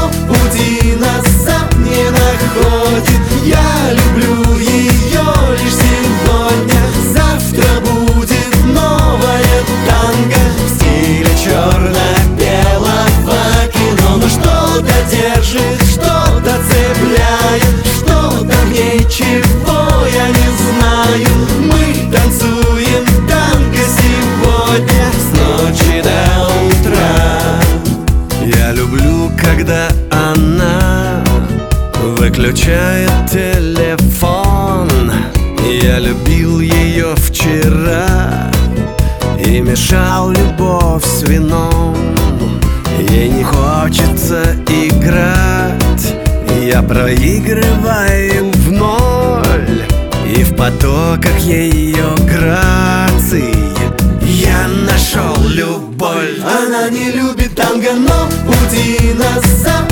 но пути назад не находит. Я люблю ее лишь сегодня, завтра будет новое танго в стиле черно-белого кино. Но что-то держит, что-то цепляет, что-то в ней, чего я не знаю. Мы танцуем танго сегодня с ночи до утра. Я люблю, когда она выключает телефон. Я любил ее вчера и мешал любовь с вином. Ей не хочется играть, я проигрываю в ноль. И в потоках ее граций я нашел любовь. Она не любит танго, но пути назад